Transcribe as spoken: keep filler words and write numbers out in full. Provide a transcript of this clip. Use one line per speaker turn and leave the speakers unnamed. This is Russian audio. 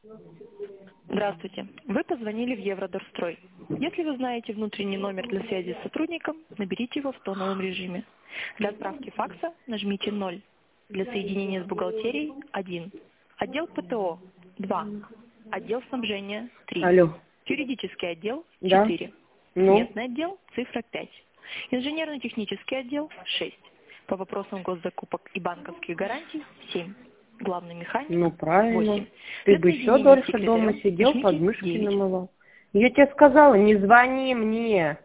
Здравствуйте. Вы позвонили в Евродорстрой. Если вы знаете внутренний номер для связи с сотрудником, наберите его в тоновом режиме. Для отправки факса нажмите ноль. Для соединения с бухгалтерией – один. Отдел ПТО – два. Отдел снабжения – три.
Алло.
Юридический отдел –
Да.
четыре.
Ну,
Местный отдел – цифра пять. Инженерно-технический отдел – шесть. По вопросам госзакупок и банковских гарантий – семь. Главный механик
ну
–
правильно.
восемь.
Ты
Для
бы еще
соединения с
дольше дома
секретарем
сидел,
нажмите
подмышки
девять.
намывал. Я тебе сказала, не звони мне.